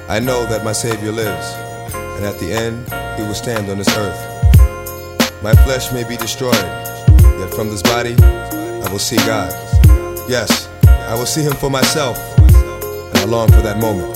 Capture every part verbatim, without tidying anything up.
I know that my Savior lives, and at the end, he will stand on this earth. My flesh may be destroyed, yet from this body, I will see God. Yes, I will see him for myself, and I long for that moment.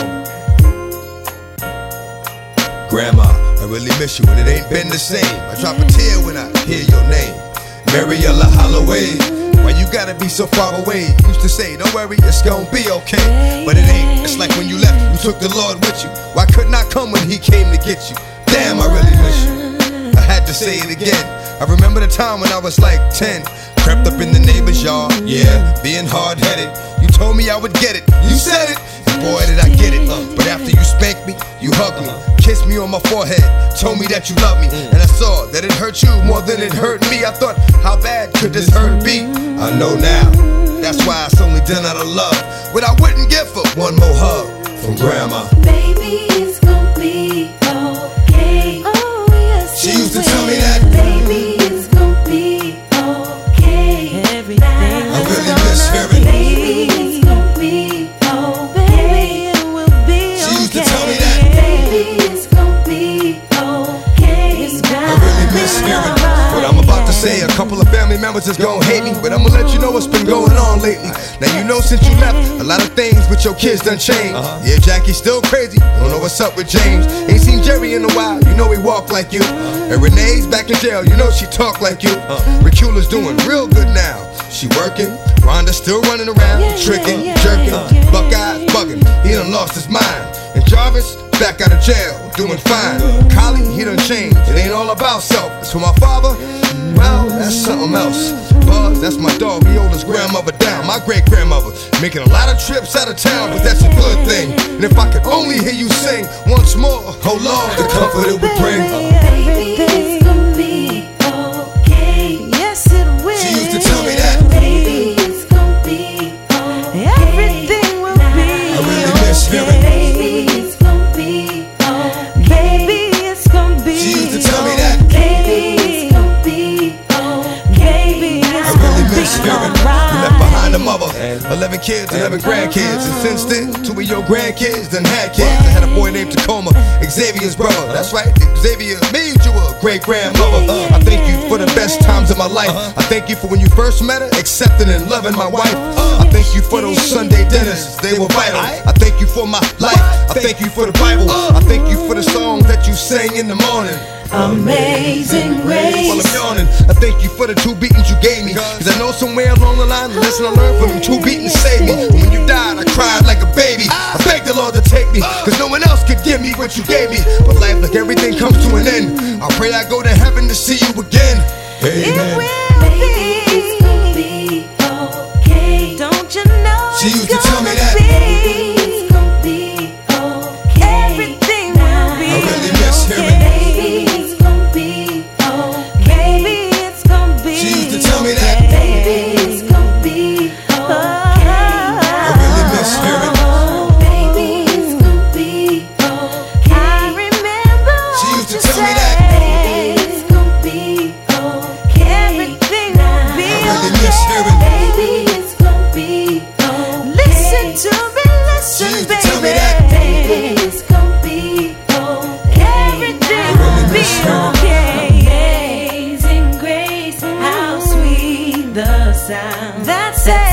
Grandma, I really miss you, and it ain't been the same. I drop a tear when I hear your name. Mariella Holloway, why you gotta be so far away? Used to say, don't worry, it's gonna be okay. But it ain't, it's like when you left, you took the Lord with you. Why couldn't I come when he came to get you? Damn, I really miss you. I had to say it again. I remember the time when I was like ten. Crept up in the neighbor's yard, yeah, being hard-headed. You told me I would get it, you said it, and boy did I get it. uh, But after you spanked me, you hugged me, kissed me on my forehead, told me that you loved me. And I saw that it hurt you more than it hurt me. I thought, how bad could this hurt be? I know now, that's why it's only done out of love. What I wouldn't give for one more hug from Grandma. Baby, it's gonna be okay. Oh, yes, she used to tell me that. Baby, it's gonna be okay. Everything I really miss hearing. Baby, it's gonna be okay. It will be okay. She used to tell me that. Baby, it's gonna be okay. I really miss hearing what I'm about to say. A couple of family members is gonna hate me, but I'm gonna let you know what's been going on lately. Now you know since you left, a lot of things with your kids done changed. uh-huh. Yeah, Jackie's still crazy, don't know what's up with James. Ain't seen Jerry in a while, you know he walk like you. uh-huh. And Renee's back in jail, you know she talk like you. uh-huh. Ricula's doing real good now, she working. Rhonda's still running around, yeah, tricking, yeah, yeah, jerking. uh-huh. Buckeye's bugging, he done lost his mind. And Jarvis back out of jail, doing fine. Collie, he done changed, it ain't all about self. As for my father, well, that's something else. Buzz, that's my dog, he owed his grandmother down. My great-grandmother, making a lot of trips out of town, but that's a good thing. And if I could only hear you sing once more, oh Lord, the comfort it would bring. Baby, it's gonna be okay. Yes, it will. She used to tell me that. Baby, it's gonna be okay. Everything will be I really miss hearing. Baby, it's gonna be okay. Baby, it's gonna be She used to tell me that. Baby, it's gonna be okay. Baby, I really miss hearing. You left behind a mother, eleven kids, eleven grandkids. And since then, two of your grandkids done had kids. I had a boy named Tacoma, Xavier's brother. That's right, Xavier made you a great-grandmother. uh, I thank you for the best times of my life. I thank you for when you first met her, accepting and loving my wife. I thank you for those Sunday dinners, they were vital. I thank you for my life, I thank you for the Bible. I thank you for the songs that you sang in the morning. Amazing Grace. While I'm yawning, I thank you for the two beatings you gave me. Cause I know somewhere along the line, the lesson I learned from them two beatings saved me. When you died, I cried like a baby. I begged the Lord to take me, cause no one else could give me what you gave me. But life, like everything, comes to an end. I pray I go to heaven to see you again. Amen. It will be. It's gonna be okay. Don't you know? She used to tell me that. Baby, it's gonna be okay. Everything will be I really miss okay. hearing. Baby, it's gonna be okay. Baby, it's gonna be She used to tell me that. Baby, it's gonna be okay. I really miss hearing. Baby, it's gonna be okay. I remember She used to what you tell me said. that. Baby, it's gonna be okay. Everything will be I really okay. miss hearing. Baby, it's gonna be okay. Listen to me, listen, She used to baby. tell me that. Baby, it's gonna be okay. Everything really will be miss hearing. okay. Amazing Grace, how sweet the sound that says